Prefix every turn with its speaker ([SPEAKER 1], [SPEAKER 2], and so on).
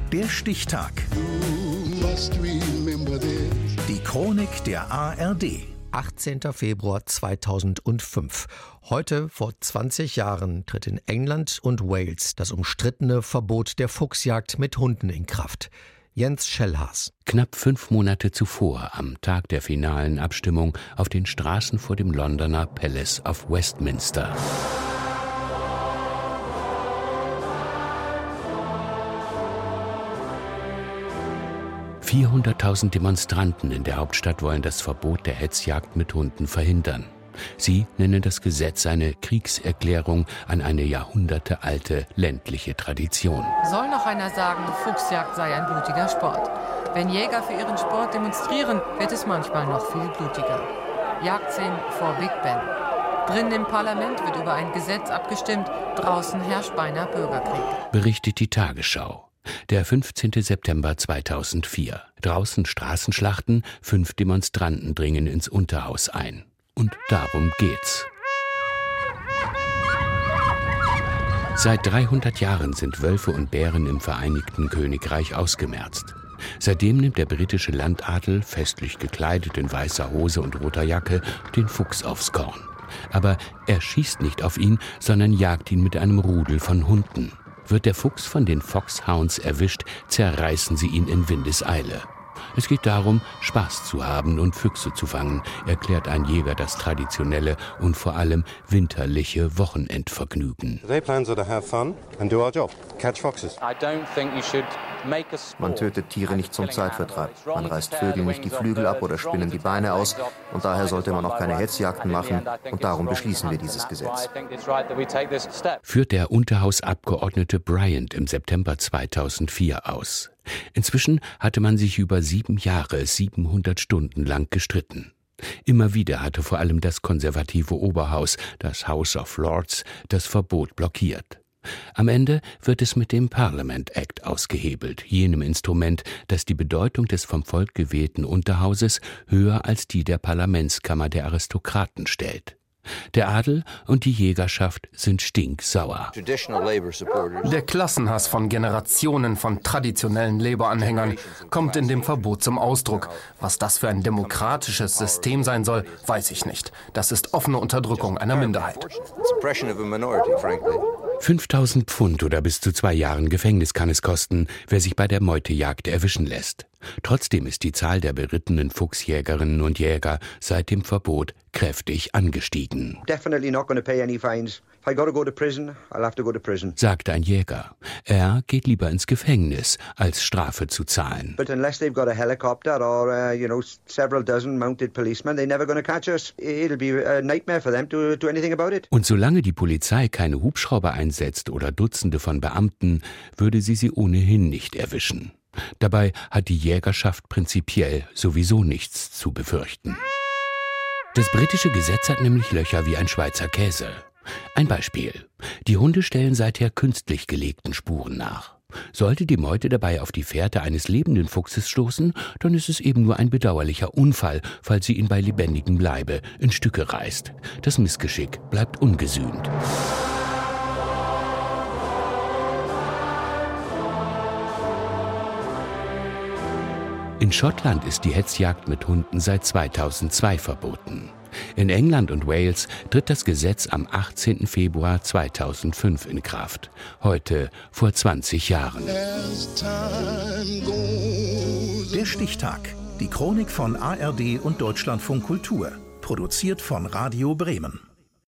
[SPEAKER 1] Der Stichtag. Die Chronik der ARD.
[SPEAKER 2] 18. Februar 2005. Heute, vor 20 Jahren, tritt in England und Wales das umstrittene Verbot der Fuchsjagd mit Hunden in Kraft. Jens Schellhaas.
[SPEAKER 3] Knapp 5 Monate zuvor, am Tag der finalen Abstimmung, auf den Straßen vor dem Londoner Palace of Westminster. ...400.000 Demonstranten in der Hauptstadt wollen das Verbot der Hetzjagd mit Hunden verhindern. Sie nennen das Gesetz eine Kriegserklärung an eine jahrhundertealte ländliche Tradition.
[SPEAKER 4] Soll noch einer sagen, Fuchsjagd sei ein blutiger Sport? Wenn Jäger für ihren Sport demonstrieren, wird es manchmal noch viel blutiger. Jagdszenen vor Big Ben. Drinnen im Parlament wird über ein Gesetz abgestimmt, draußen herrscht beinahe Bürgerkrieg.
[SPEAKER 3] Berichtet die Tagesschau. Der 15. September 2004. Draußen Straßenschlachten, 5 Demonstranten dringen ins Unterhaus ein. Und darum geht's. Seit 300 Jahren sind Wölfe und Bären im Vereinigten Königreich ausgemerzt. Seitdem nimmt der britische Landadel, festlich gekleidet in weißer Hose und roter Jacke, den Fuchs aufs Korn. Aber er schießt nicht auf ihn, sondern jagt ihn mit einem Rudel von Hunden. Wird der Fuchs von den Foxhounds erwischt, zerreißen sie ihn in Windeseile. Es geht darum, Spaß zu haben und Füchse zu fangen, erklärt ein Jäger das traditionelle und vor allem winterliche Wochenendvergnügen.
[SPEAKER 5] Man tötet Tiere nicht zum Zeitvertreib. Man reißt Vögel nicht die Flügel ab oder Spinnen die Beine aus. Und daher sollte man auch keine Hetzjagden machen. Und darum beschließen wir dieses Gesetz.
[SPEAKER 3] Führt der Unterhausabgeordnete Bryant im September 2004 aus. Inzwischen hatte man sich über 7 Jahre, 700 Stunden lang gestritten. Immer wieder hatte vor allem das konservative Oberhaus, das House of Lords, das Verbot blockiert. Am Ende wird es mit dem Parliament Act ausgehebelt, jenem Instrument, das die Bedeutung des vom Volk gewählten Unterhauses höher als die der Parlamentskammer der Aristokraten stellt. Der Adel und die Jägerschaft sind stinksauer.
[SPEAKER 6] Der Klassenhass von Generationen von traditionellen Labour-Anhängern kommt in dem Verbot zum Ausdruck. Was das für ein demokratisches System sein soll, weiß ich nicht. Das ist offene Unterdrückung einer Minderheit.
[SPEAKER 3] 5.000 Pfund oder bis zu 2 Jahren Gefängnis kann es kosten, wer sich bei der Meutejagd erwischen lässt. Trotzdem ist die Zahl der berittenen Fuchsjägerinnen und Jäger seit dem Verbot kräftig angestiegen. Sagt ein Jäger. Er geht lieber ins Gefängnis, als Strafe zu zahlen. Und solange die Polizei keine Hubschrauber einsetzt oder Dutzende von Beamten, würde sie ohnehin nicht erwischen. Dabei hat die Jägerschaft prinzipiell sowieso nichts zu befürchten. Das britische Gesetz hat nämlich Löcher wie ein Schweizer Käse. Ein Beispiel. Die Hunde stellen seither künstlich gelegten Spuren nach. Sollte die Meute dabei auf die Fährte eines lebenden Fuchses stoßen, dann ist es eben nur ein bedauerlicher Unfall, falls sie ihn bei lebendigem Leibe in Stücke reißt. Das Missgeschick bleibt ungesühnt. In Schottland ist die Hetzjagd mit Hunden seit 2002 verboten. In England und Wales tritt das Gesetz am 18. Februar 2005 in Kraft. Heute vor 20 Jahren.
[SPEAKER 1] Der Stichtag. Die Chronik von ARD und Deutschlandfunk Kultur. Produziert von Radio Bremen.